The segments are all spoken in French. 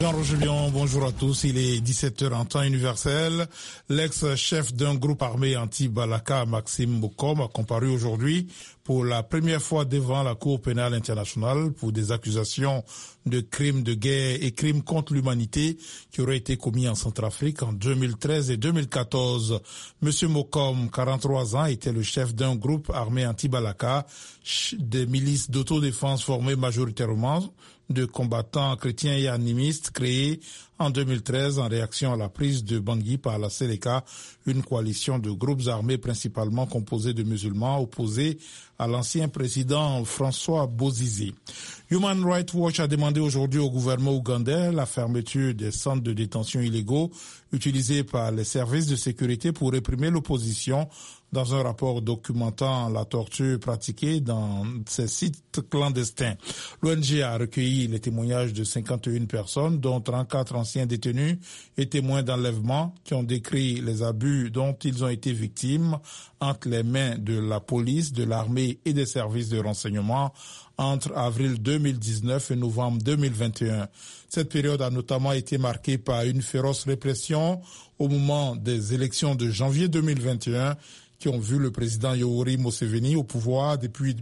Jean-Roger Lyon, bonjour à tous. Il est 17h en temps universel. L'ex-chef d'un groupe armé anti-Balaka, Maxime Mokom, a comparu aujourd'hui pour la première fois devant la Cour pénale internationale pour des accusations de crimes de guerre et crimes contre l'humanité qui auraient été commis en Centrafrique en 2013 et 2014. Monsieur Mokom, 43 ans, était le chef d'un groupe armé anti-Balaka, des milices d'autodéfense formées majoritairement de combattants chrétiens et animistes créés en 2013 en réaction à la prise de Bangui par la Seleka, une coalition de groupes armés principalement composés de musulmans opposés à l'ancien président François Bozizé. Human Rights Watch a demandé aujourd'hui au gouvernement ougandais la fermeture des centres de détention illégaux utilisés par les services de sécurité pour réprimer l'opposition dans un rapport documentant la torture pratiquée dans ces sites clandestins. L'ONG a recueilli les témoignages de 51 personnes, dont 34 anciens détenus et témoins d'enlèvement qui ont décrit les abus dont ils ont été victimes entre les mains de la police, de l'armée et des services de renseignement entre avril 2019 et novembre 2021. Cette période a notamment été marquée par une féroce répression au moment des élections de janvier 2021 qui ont vu le président Yoweri Museveni au pouvoir depuis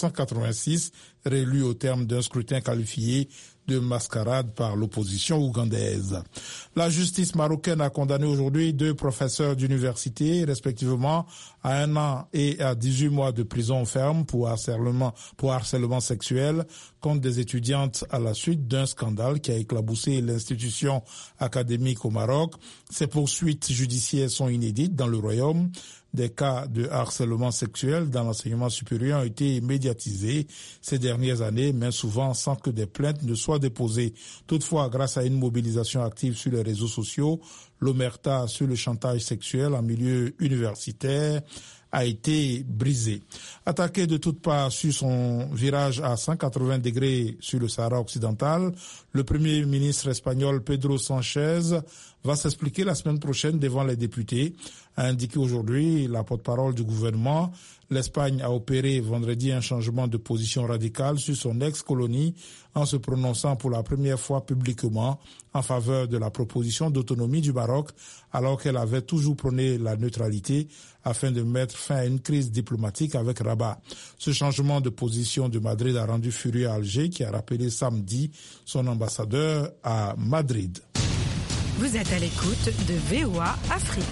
1986, réélu au terme d'un scrutin qualifié de mascarade par l'opposition ougandaise. La justice marocaine a condamné aujourd'hui 2 professeurs d'université, respectivement à 1 an et à 18 mois de prison ferme pour harcèlement sexuel contre des étudiantes à la suite d'un scandale qui a éclaboussé l'institution académique au Maroc. Ces poursuites judiciaires sont inédites dans le royaume. Des cas de harcèlement sexuel dans l'enseignement supérieur ont été médiatisés ces dernières années, mais souvent sans que des plaintes ne soient déposées. Toutefois, grâce à une mobilisation active sur les réseaux sociaux, l'omerta sur le chantage sexuel en milieu universitaire a été brisé. Attaqué de toutes parts sur son virage à 180 degrés sur le Sahara occidental, le premier ministre espagnol Pedro Sánchez va s'expliquer la semaine prochaine devant les députés, a indiqué aujourd'hui la porte-parole du gouvernement. L'Espagne a opéré vendredi un changement de position radical sur son ex-colonie en se prononçant pour la première fois publiquement en faveur de la proposition d'autonomie du Maroc, alors qu'elle avait toujours prôné la neutralité afin de mettre fin à une crise diplomatique avec Rabat. Ce changement de position de Madrid a rendu furieux Alger, qui a rappelé samedi son ambassadeur à Madrid. Vous êtes à l'écoute de VOA Afrique.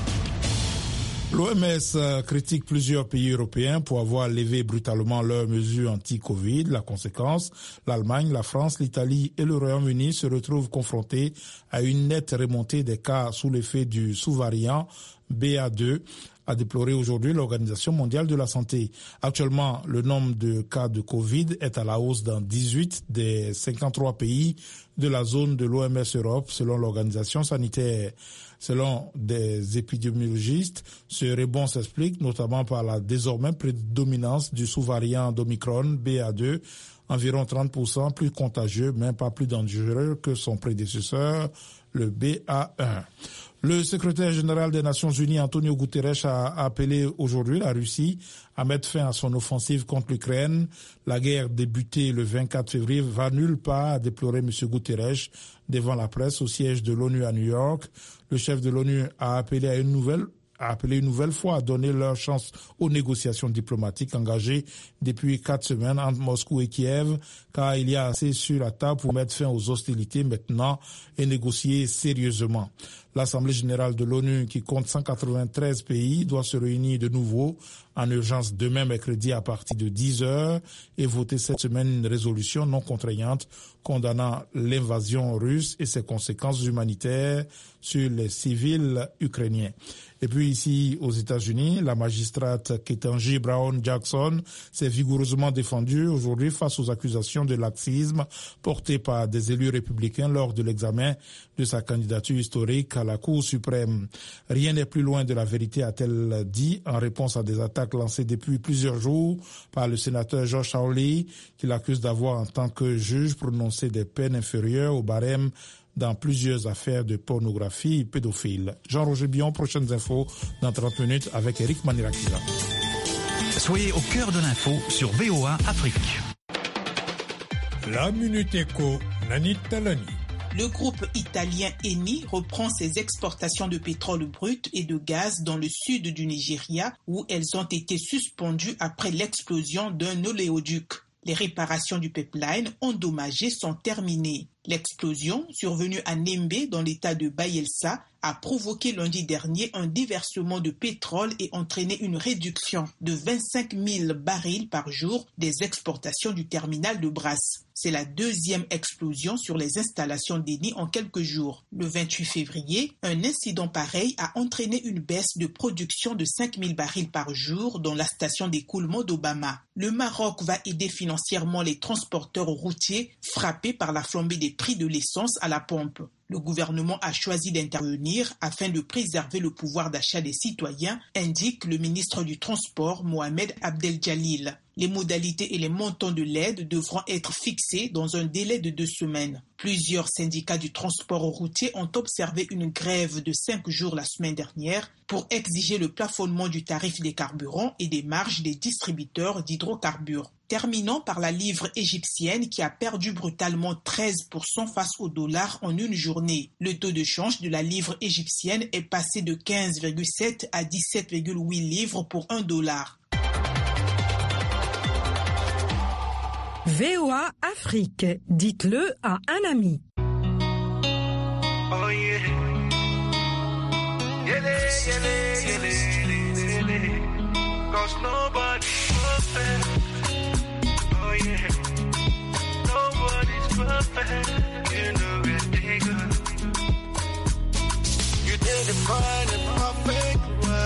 L'OMS critique plusieurs pays européens pour avoir levé brutalement leurs mesures anti-Covid. La conséquence, l'Allemagne, la France, l'Italie et le Royaume-Uni se retrouvent confrontés à une nette remontée des cas sous l'effet du sous-variant BA2, a déploré aujourd'hui l'Organisation mondiale de la santé. Actuellement, le nombre de cas de Covid est à la hausse dans 18 des 53 pays de la zone de l'OMS Europe, selon l'organisation sanitaire. Selon des épidémiologistes, ce rebond s'explique notamment par la désormais prédominance du sous-variant d'Omicron BA2, environ 30% plus contagieux, mais pas plus dangereux que son prédécesseur, le BA1. Le secrétaire général des Nations Unies, Antonio Guterres, a appelé aujourd'hui la Russie à mettre fin à son offensive contre l'Ukraine. La guerre débutée le 24 février va nulle part, a déploré M. Guterres devant la presse au siège de l'ONU à New York. Le chef de l'ONU a appelé une nouvelle fois à donner leur chance aux négociations diplomatiques engagées depuis 4 semaines entre Moscou et Kiev, car il y a assez sur la table pour mettre fin aux hostilités maintenant et négocier sérieusement. L'Assemblée générale de l'ONU, qui compte 193 pays, doit se réunir de nouveau en urgence demain mercredi à partir de 10 heures et voter cette semaine une résolution non contraignante condamnant l'invasion russe et ses conséquences humanitaires sur les civils ukrainiens. Et puis ici, aux États-Unis, la magistrate Ketanji Brown Jackson s'est vigoureusement défendue aujourd'hui face aux accusations de laxisme portées par des élus républicains lors de l'examen de sa candidature historique à la Cour suprême. Rien n'est plus loin de la vérité, a-t-elle dit, en réponse à des attaques lancées depuis plusieurs jours par le sénateur Josh Hawley, qui l'accuse d'avoir, en tant que juge, prononcé des peines inférieures au barème dans plusieurs affaires de pornographie pédophile. Jean-Roger Bion, prochaines infos dans 30 minutes avec Eric Manirakiza. Soyez au cœur de l'info sur VOA Afrique. La Minute Éco, Nanit Talani. Le groupe italien Eni reprend ses exportations de pétrole brut et de gaz dans le sud du Nigeria où elles ont été suspendues après l'explosion d'un oléoduc. Les réparations du pipeline endommagé sont terminées. L'explosion, survenue à Nembe dans l'état de Bayelsa, a provoqué lundi dernier un déversement de pétrole et entraîné une réduction de 25 000 barils par jour des exportations du terminal de Brass. C'est la deuxième explosion sur les installations d'Eni en quelques jours. Le 28 février, un incident pareil a entraîné une baisse de production de 5 000 barils par jour dans la station d'écoulement d'Obama. Le Maroc va aider financièrement les transporteurs routiers frappés par la flambée des prix de l'essence à la pompe. Le gouvernement a choisi d'intervenir afin de préserver le pouvoir d'achat des citoyens, indique le ministre du Transport Mohamed Abdel-Jalil. Les modalités et les montants de l'aide devront être fixés dans un délai de 2 semaines. Plusieurs syndicats du transport routier ont observé une grève de 5 jours la semaine dernière pour exiger le plafonnement du tarif des carburants et des marges des distributeurs d'hydrocarbures. Terminant par la livre égyptienne qui a perdu brutalement 13% face au dollar en une journée. Le taux de change de la livre égyptienne est passé de 15,7 à 17,8 livres pour $1. VOA Afrique, dites-le à un ami. Oh yeah. Cause nobody's perfect. Oh yeah. Nobody's perfect. You know it, they go. You didn't find a perfect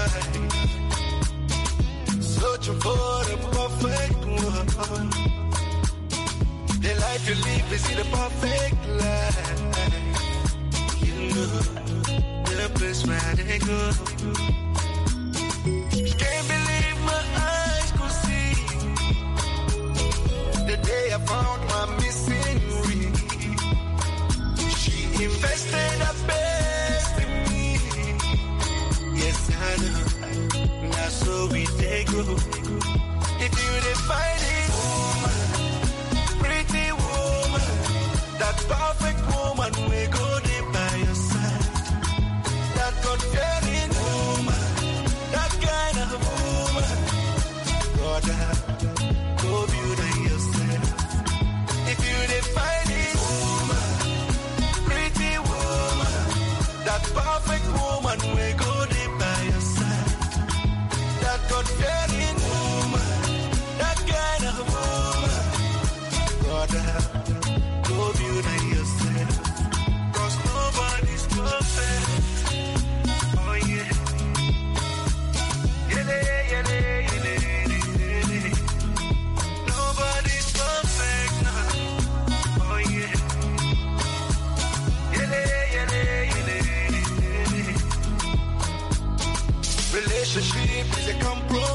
way. Searching for the perfect one. The life you live is the perfect life. You know the place where they go. Can't believe my eyes could see the day I found my missing ring. She invested her best in me. Yes, I know. Now so we they go. If you didn't find it, that perfect woman we go there by your side. That God-fearing woman, that kind of woman. Brother, go build it yourself. If you didn't find it, woman, pretty woman, that perfect woman we go there by your side. That God-fearing woman, that kind of woman. Brother, go build it yourself. Cause nobody's perfect. Oh yeah. Nobody's perfect now. Oh yeah. Relationship is a compromise.